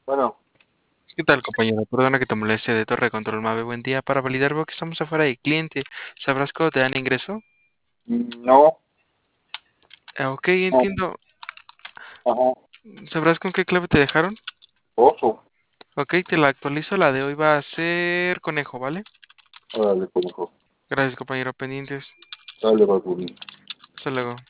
Bueno, ¿Qué tal, compañero? Perdona que te moleste de Torre Control Mave. Buen día. Para validar, veo que estamos afuera de cliente. ¿Sabrás cómo te dan ingreso? no, Ok, no, entiendo. ajá, ¿Sabrás con qué clave te dejaron? oso, Ok, te la actualizo. La de hoy va a ser conejo, ¿vale? órale, conejo, Gracias, compañero. Pendientes. dale, Bad Bunny. Hasta luego.